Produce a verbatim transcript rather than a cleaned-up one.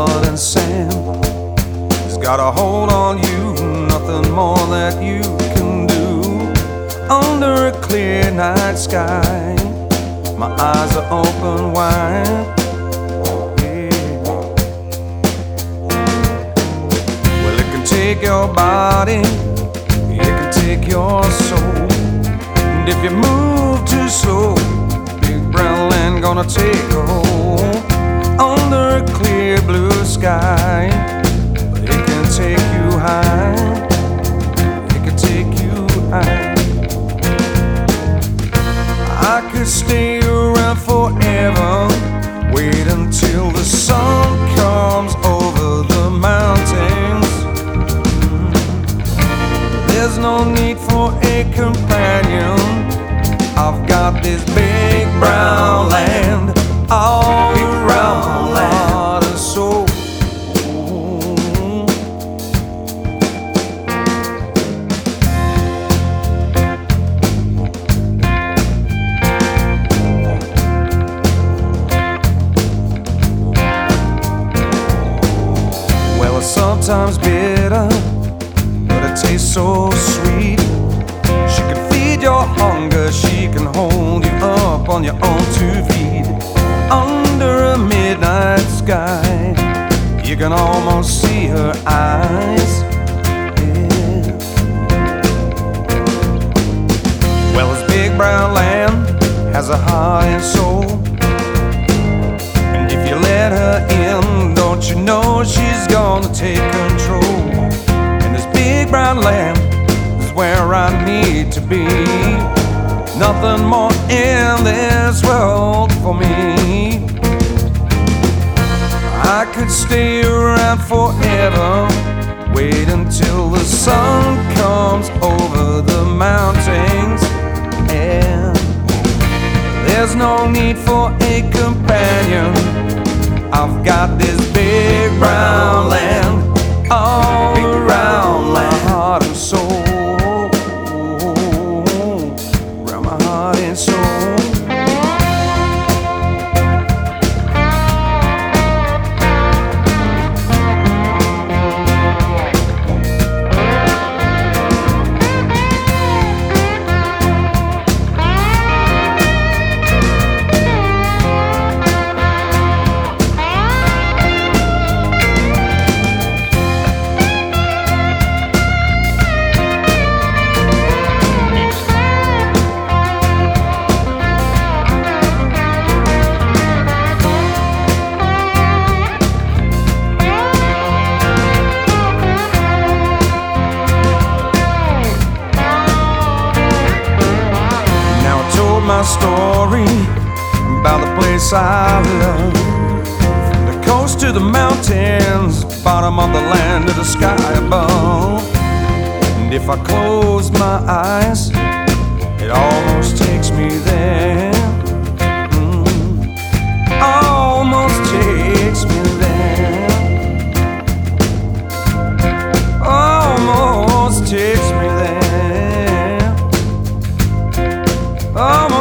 mud and sand has got a hold on you, nothing more that you can do. Under a clear night sky, my eyes are open wide. Yeah. Well, it can take your body, it can take your soul, and if you move too slow, big brown land gonna take a hold. Under a clear blue sky, but it can take you high, it can take you high. I could stay around forever, wait until the sun comes over the mountains. There's no need for a companion, I've got this big brown land all around my heart and soul. Well, it's sometimes bitter, but it tastes so sweet. She can feed your hunger, she can hold you up on your own two feet. Under a midnight sky, you can almost see her eyes. Yeah. Well, this big brown land has a heart and soul, and if you let her in, don't you know she's gonna take control. And this big brown land is where I need to be. Nothing more in this world for me. I could stay around forever, wait until the sun comes over the mountains. And there's no need for a companion, I've got this big brown land all around my heart and soul. My story about the place I love, from the coast to the mountains, bottom of the land to the sky above. And if I close my eyes, it almost takes me there. Mm, almost takes me there. Almost takes me there. Almost